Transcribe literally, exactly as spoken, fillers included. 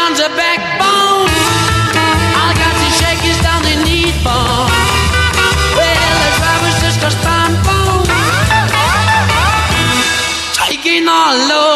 on the backbone. All I got to shake is down the knee bone. Well, the driver's just a stomp bone. Taking all low.